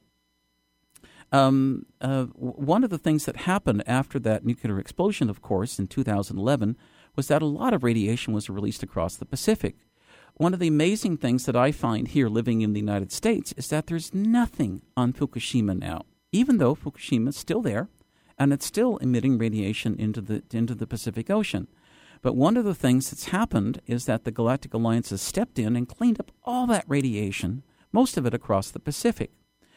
Um, uh, one of the things that happened after that nuclear explosion, of course, in two thousand eleven, was that a lot of radiation was released across the Pacific. One of the amazing things that I find here living in the United States is that there's nothing on Fukushima now, even though Fukushima is still there, and it's still emitting radiation into the into the Pacific Ocean. But one of the things that's happened is that the Galactic Alliance has stepped in and cleaned up all that radiation, most of it across the Pacific.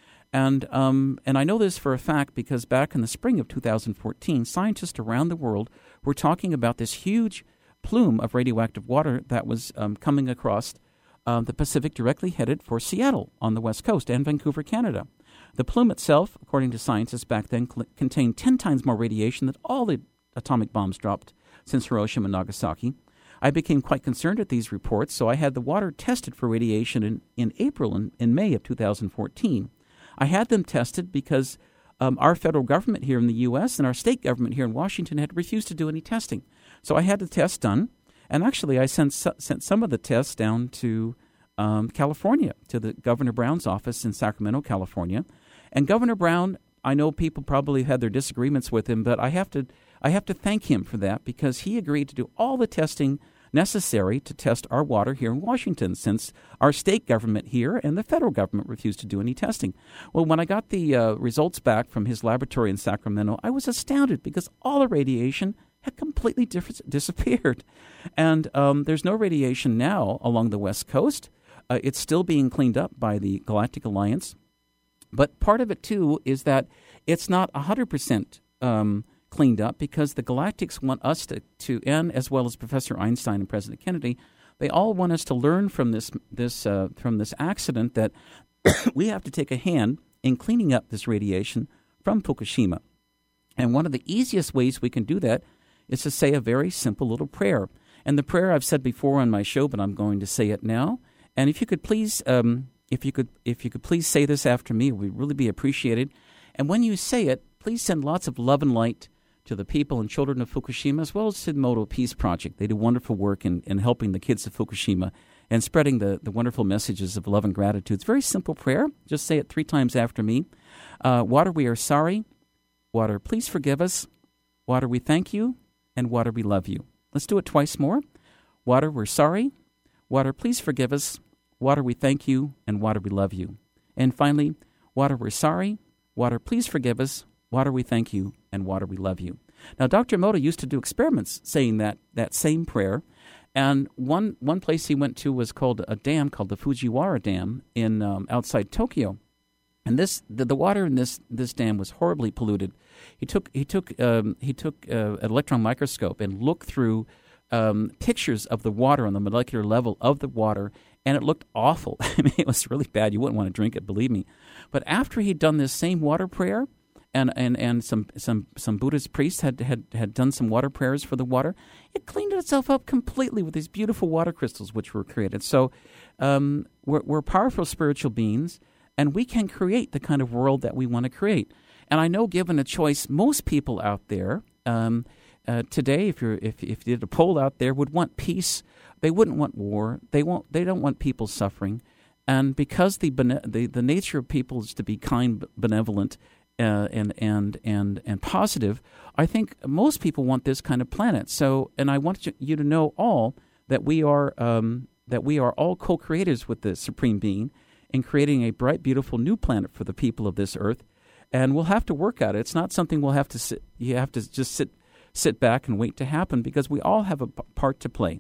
And um, and I know this for a fact because back in the spring of two thousand fourteen, scientists around the world were talking about this huge plume of radioactive water that was um, coming across uh, the Pacific, directly headed for Seattle on the West Coast and Vancouver, Canada. The plume itself, according to scientists back then, cl- contained ten times more radiation than all the atomic bombs dropped since Hiroshima and Nagasaki. I became quite concerned at these reports, so I had the water tested for radiation in, in April and in May of two thousand fourteen. I had them tested because um, our federal government here in the U S and our state government here in Washington had refused to do any testing. So I had the tests done, and actually I sent sent some of the tests down to um, California, to the Governor Brown's office in Sacramento, California. And Governor Brown, I know people probably had their disagreements with him, but I have to I have to thank him for that because he agreed to do all the testing necessary to test our water here in Washington, since our state government here and the federal government refused to do any testing. Well, when I got the uh, results back from his laboratory in Sacramento, I was astounded because all the radiation had completely diff- disappeared. And um, there's no radiation now along the West Coast. Uh, it's still being cleaned up by the Galactic Alliance. But part of it, too, is that it's not one hundred percent um cleaned up because the Galactics want us to, to, and as well as Professor Einstein and President Kennedy, they all want us to learn from this this uh, from this accident that we have to take a hand in cleaning up this radiation from Fukushima. And one of the easiest ways we can do that is to say a very simple little prayer. And the prayer I've said before on my show, but I'm going to say it now. And if you could please, um, if you could, if you could please say this after me, it would really be appreciated. And when you say it, please send lots of love and light to the people and children of Fukushima, as well as to the Moto Peace Project. They do wonderful work in, in helping the kids of Fukushima and spreading the, the wonderful messages of love and gratitude. It's a very simple prayer. Just say it three times after me. Uh, water, we are sorry. Water, please forgive us. Water, we thank you. And water, we love you. Let's do it twice more. Water, we're sorry. Water, please forgive us. Water, we thank you. And water, we love you. And finally, water, we're sorry. Water, please forgive us. Water, we thank you, and water, we love you. Now, Doctor Emoto used to do experiments saying that that same prayer, and one one place he went to was called a dam called the Fujiwara Dam in um, outside Tokyo, and this the, the water in this this dam was horribly polluted. He took he took um, he took uh, an electron microscope and looked through um, pictures of the water on the molecular level of the water, and it looked awful. I mean, it was really bad. You wouldn't want to drink it, believe me. But after he'd done this same water prayer, And and, and some, some, some Buddhist priests had, had had done some water prayers for the water, it cleaned itself up completely with these beautiful water crystals which were created. So um, we're, we're powerful spiritual beings, and we can create the kind of world that we want to create. And I know, given a choice, most people out there um, uh, today, if you're if if you did a poll out there, would want peace. They wouldn't want war. They won't. They don't want people suffering. And because the the the nature of people is to be kind, benevolent, Uh, and and and and positive, I think most people want this kind of planet. So, and I want you, you to know all that we are um, that we are all co-creators with the Supreme Being in creating a bright, beautiful new planet for the people of this Earth. And we'll have to work at it. It's not something we'll have to sit. You have to just sit sit back and wait to happen, because we all have a p- part to play.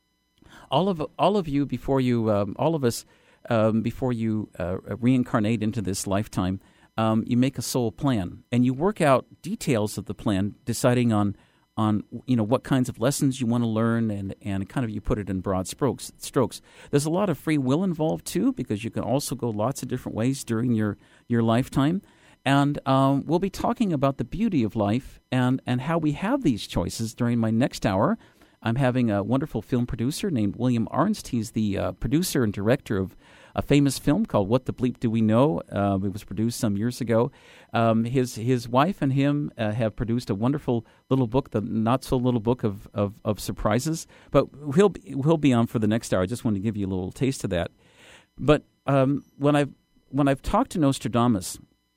All of all of you before you um, all of us um, before you uh, reincarnate into this lifetime. Um, you make a soul plan, and you work out details of the plan, deciding on, on you know what kinds of lessons you want to learn, and, and kind of you put it in broad strokes. Strokes. There's a lot of free will involved too, because you can also go lots of different ways during your, your lifetime. And um, we'll be talking about the beauty of life and, and how we have these choices during my next hour. I'm having a wonderful film producer named William Arnst. He's the uh, producer and director of a famous film called What the Bleep Do We Know? Uh, it was produced some years ago. Um, his his wife and him uh, have produced a wonderful little book, the not-so-little book of, of, of surprises. But he'll be, he'll be on for the next hour. I just wanted to give you a little taste of that. But um, when I've when I've talked to Nostradamus,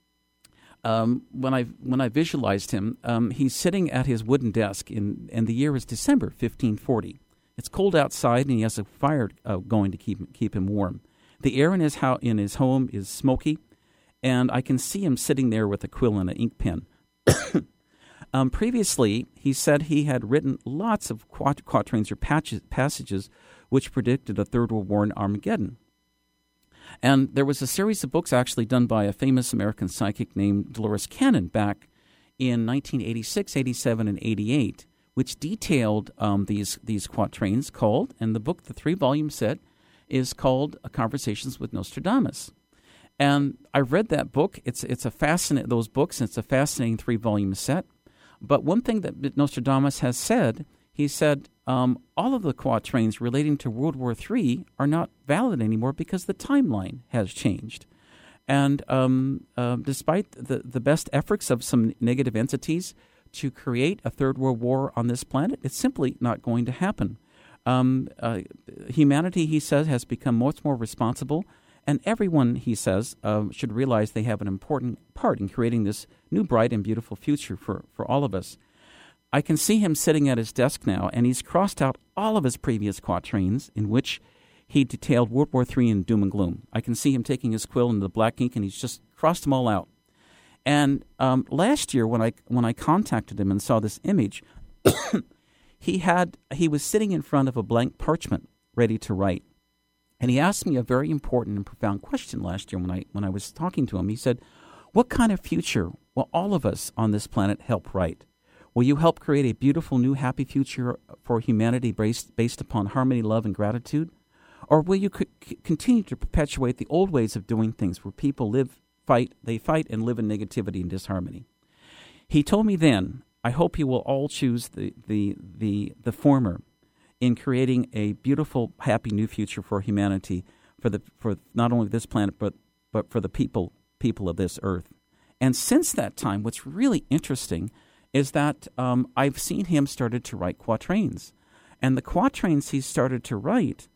um, when I when I visualized him, um, he's sitting at his wooden desk, in, and the year is December fifteen forty. It's cold outside, and he has a fire uh, going to keep keep him warm. The air in his ho- in his home is smoky, and I can see him sitting there with a quill and an ink pen. um, previously, he said he had written lots of quat- quatrains or patches, passages which predicted a Third World War in Armageddon. And there was a series of books actually done by a famous American psychic named Dolores Cannon back in nineteen eighty-six, eighty-seven, and eighty-eight, which detailed um, these these quatrains called, and the book, the three-volume set, is called Conversations with Nostradamus. And I read that book. It's it's a fascinating, those books, it's a fascinating three-volume set. But one thing that Nostradamus has said, he said, um, all of the quatrains relating to World War Three are not valid anymore because the timeline has changed. And um, uh, despite the, the best efforts of some negative entities to create a Third World War on this planet, it's simply not going to happen. Um, uh, humanity, he says, has become much more responsible, and everyone, he says, uh, should realize they have an important part in creating this new, bright, and beautiful future for, for all of us. I can see him sitting at his desk now, and he's crossed out all of his previous quatrains in which he detailed World War Three in doom and gloom. I can see him taking his quill and the black ink, and he's just crossed them all out. And um, last year, when I when I contacted him and saw this image, He had he was sitting in front of a blank parchment, ready to write, and he asked me a very important and profound question last year when I when I was talking to him. He said, "What kind of future will all of us on this planet help write? Will you help create a beautiful, new, happy future for humanity based based upon harmony, love, and gratitude, or will you c- continue to perpetuate the old ways of doing things, where people live, fight, they fight, and live in negativity and disharmony?" He told me then, I hope you will all choose the, the the the former in creating a beautiful, happy new future for humanity, for the for not only this planet but but for the people people of this earth. And since that time, what's really interesting is that um, I've seen him started to write quatrains, and the quatrains he started to write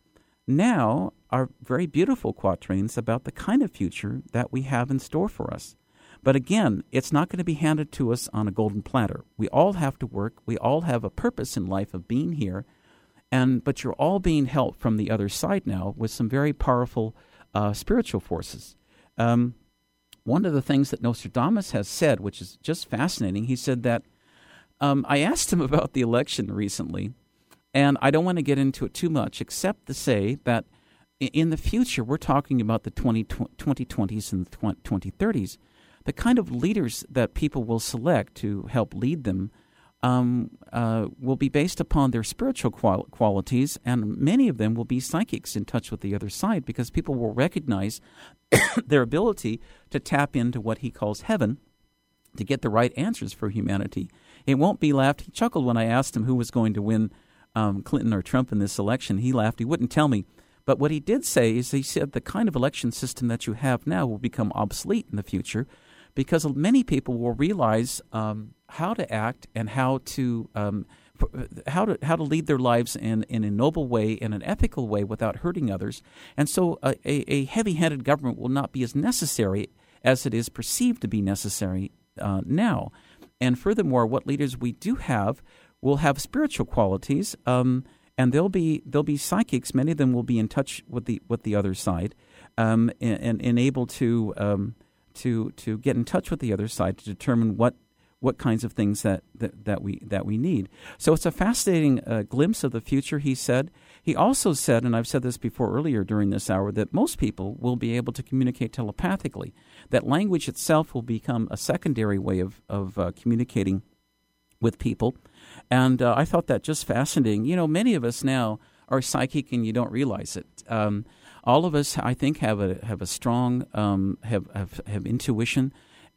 now are very beautiful quatrains about the kind of future that we have in store for us. But again, it's not going to be handed to us on a golden platter. We all have to work. We all have a purpose in life of being here. And but you're all being helped from the other side now with some very powerful uh, spiritual forces. Um, one of the things that Nostradamus has said, which is just fascinating, he said that, um, I asked him about the election recently, and I don't want to get into it too much, except to say that in the future, we're talking about the twenty twenties and the twenty thirties. The kind of leaders that people will select to help lead them um, uh, will be based upon their spiritual qual- qualities, and many of them will be psychics in touch with the other side, because people will recognize their ability to tap into what he calls heaven to get the right answers for humanity. It won't be laughed. He chuckled when I asked him who was going to win, um, Clinton or Trump in this election. He laughed. He wouldn't tell me. But what he did say is he said the kind of election system that you have now will become obsolete in the future, because many people will realize um, how to act and how to um, how to how to lead their lives in, in a noble way, in an ethical way, without hurting others. And so a, a heavy-handed government will not be as necessary as it is perceived to be necessary uh, now. And furthermore, what leaders we do have will have spiritual qualities, um, and they'll be they'll be psychics. Many of them will be in touch with the with the other side, um, and, and, and able to. Um, to to get in touch with the other side to determine what what kinds of things that, that, that we that we need. So it's a fascinating uh, glimpse of the future, he said. He also said, and I've said this before earlier during this hour, that most people will be able to communicate telepathically, that language itself will become a secondary way of, of uh, communicating with people. And uh, I thought that just fascinating. You know, many of us now are psychic and you don't realize it. Um, all of us, I think, have a have a strong um, have, have have intuition,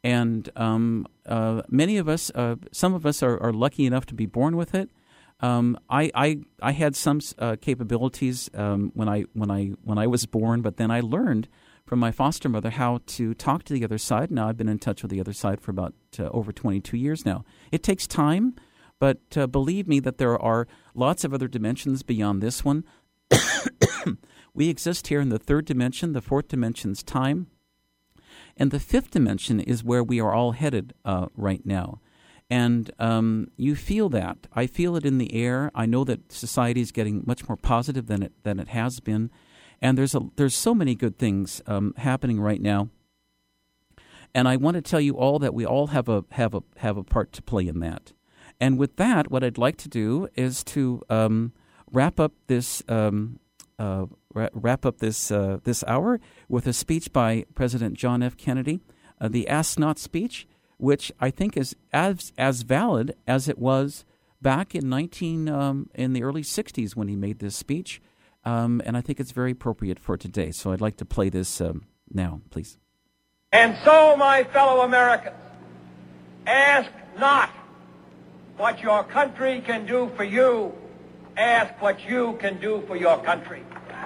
And um, uh, many of us, uh, some of us are, are lucky enough to be born with it. Um, I, I I had some uh, capabilities um, when I when I when I was born, but then I learned from my foster mother how to talk to the other side. Now I've been in touch with the other side for about uh, over twenty-two years now. It takes time, but uh, believe me that there are lots of other dimensions beyond this one. We exist here in the third dimension. The fourth dimension's time. And the fifth dimension is where we are all headed uh, right now. And um, you feel that. I feel it in the air. I know that society is getting much more positive than it than it has been. And there's a there's so many good things um, happening right now. And I want to tell you all that we all have a have a have a part to play in that. And with that, what I'd like to do is to um, wrap up this um, uh, wrap up this uh, this hour with a speech by President John F. Kennedy, uh, the Ask Not speech, which I think is as as valid as it was back in nineteen um, in the early sixties when he made this speech, um, and I think it's very appropriate for today. So I'd like to play this um, now, please. And so, my fellow Americans, ask not what your country can do for you. Ask what you can do for your country.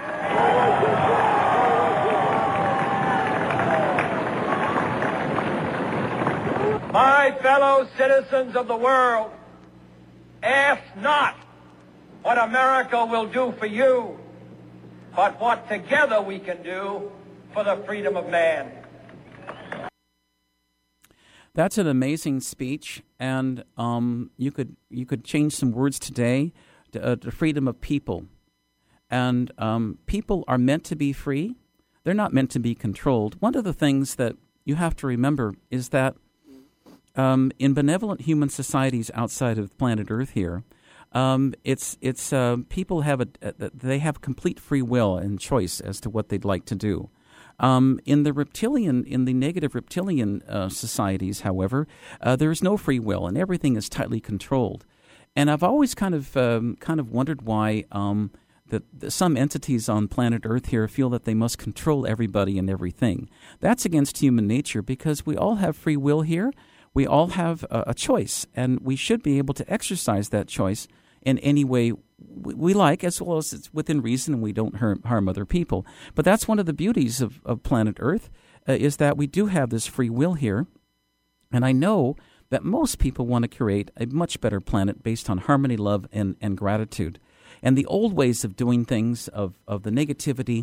My fellow citizens of the world, ask not what America will do for you, but what together we can do for the freedom of man. That's an amazing speech, and um, you could you could change some words today to uh, the freedom of people. And um, people are meant to be free. They're not meant to be controlled. One of the things that you have to remember is that um, in benevolent human societies outside of planet Earth here, um, it's it's uh, people have a they have complete free will and choice as to what they'd like to do. Um, in the reptilian, in the negative reptilian uh, societies, however, uh, there is no free will, and everything is tightly controlled. And I've always kind of um, kind of wondered why um, that some entities on planet Earth here feel that they must control everybody and everything. That's against human nature because we all have free will here. We all have a, a choice, and we should be able to exercise that choice in any way we like, as well as it's within reason and we don't harm, harm other people. But that's one of the beauties of, of planet Earth, uh, is that we do have this free will here. And I know that most people want to create a much better planet based on harmony, love, and, and gratitude. And the old ways of doing things, of, of the negativity,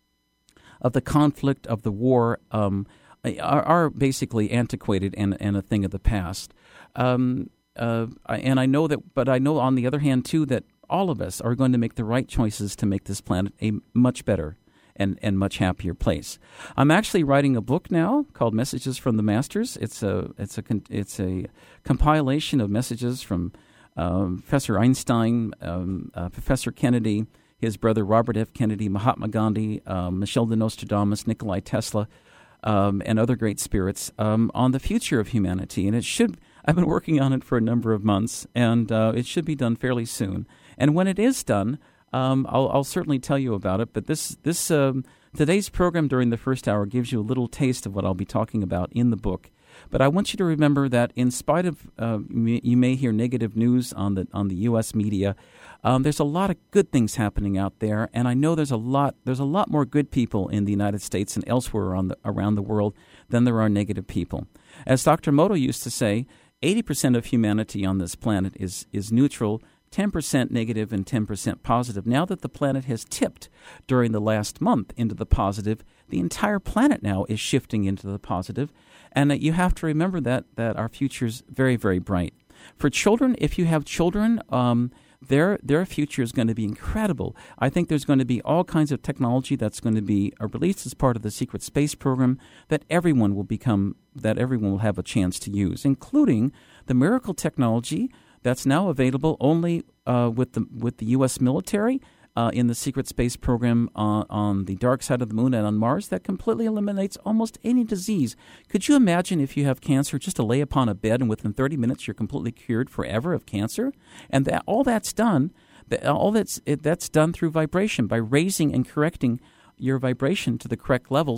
of the conflict, of the war, um, are, are basically antiquated and, and a thing of the past. Um, uh, and I know that, but I know on the other hand, too, that all of us are going to make the right choices to make this planet a much better and, and much happier place. I'm actually writing a book now called Messages from the Masters. It's a it's a it's a compilation of messages from um, Professor Einstein, um, uh, Professor Kennedy, his brother Robert F. Kennedy, Mahatma Gandhi, um, Michel de Nostradamus, Nikola Tesla, um, and other great spirits um, on the future of humanity. And it should I've been working on it for a number of months, and uh, it should be done fairly soon. And when it is done, um, I'll, I'll certainly tell you about it. But this, this um, today's program during the first hour gives you a little taste of what I'll be talking about in the book. But I want you to remember that in spite of uh, you may hear negative news on the on the U S media, um, there's a lot of good things happening out there, and I know there's a lot there's a lot more good people in the United States and elsewhere around the, around the world than there are negative people. As Doctor Moto used to say, eighty percent of humanity on this planet is is neutral, ten percent negative and ten percent positive. Now that the planet has tipped during the last month into the positive, the entire planet now is shifting into the positive. And that you have to remember that that our future is very, very bright. For children, if you have children, um, their their future is going to be incredible. I think there's going to be all kinds of technology that's going to be released as part of the secret space program that everyone will become, that everyone will have a chance to use, including the miracle technology that's now available only uh, with the with the U S military uh, in the secret space program uh, on the dark side of the moon and on Mars that completely eliminates almost any disease. Could you imagine if you have cancer, just to lay upon a bed and within thirty minutes you're completely cured forever of cancer? And that all that's done, all that's it, that's done through vibration, by raising and correcting your vibration to the correct levels,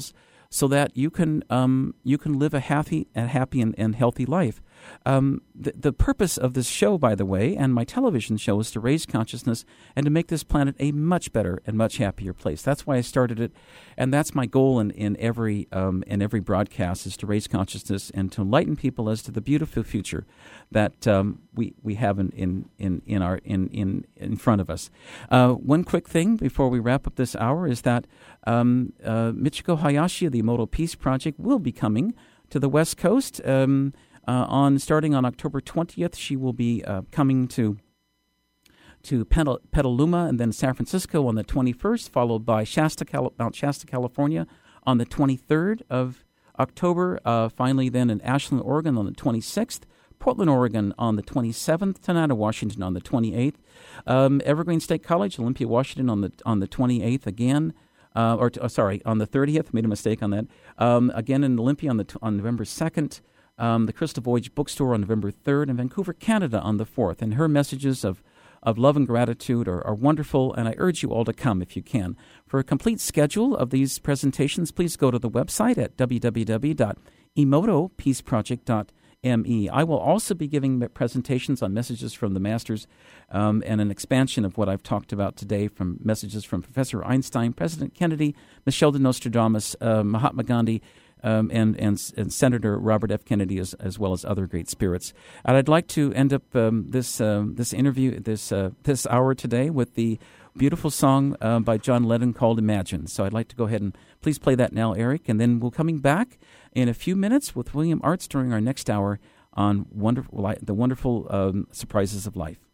so that you can um, you can live a happy and happy and, and healthy life. Um, the, the purpose of this show, by the way, and my television show, is to raise consciousness and to make this planet a much better and much happier place. That's why I started it, and that's my goal in in every um, in every broadcast, is to raise consciousness and to enlighten people as to the beautiful future that um, we we have in in in, in our in, in in front of us. Uh, one quick thing before we wrap up this hour is that um, uh, Michiko Hayashi of the Emoto Peace Project will be coming to the West Coast. Um, Uh, on starting on October twentieth, she will be uh, coming to to Petal- Petaluma and then San Francisco on the twenty-first, followed by Shasta, Cali- Mount Shasta, California on the twenty-third of October. Uh, finally, then in Ashland, Oregon on the twenty-sixth, Portland, Oregon on the twenty-seventh, Tenada, Washington on the twenty-eighth, um, Evergreen State College, Olympia, Washington on the on the twenty-eighth again. Uh, or t- oh, sorry, on the thirtieth. Made a mistake on that. Um, again in Olympia on the t- on November second. Um, the Crystal Voyage Bookstore on November third, and Vancouver, Canada on the fourth. And her messages of, of love and gratitude are, are wonderful, and I urge you all to come if you can. For a complete schedule of these presentations, please go to the website at w w w dot emoto peace project dot m e. I will also be giving presentations on messages from the Masters um, and an expansion of what I've talked about today, from messages from Professor Einstein, President Kennedy, Michel de Nostradamus, uh, Mahatma Gandhi, Um, and, and and Senator Robert F. Kennedy, as as well as other great spirits. And I'd like to end up um, this um, this interview this uh, this hour today with the beautiful song uh, by John Lennon called "Imagine." So I'd like to go ahead and please play that now, Eric, and then we'll coming back in a few minutes with William Arts during our next hour on wonderful the wonderful um, surprises of life.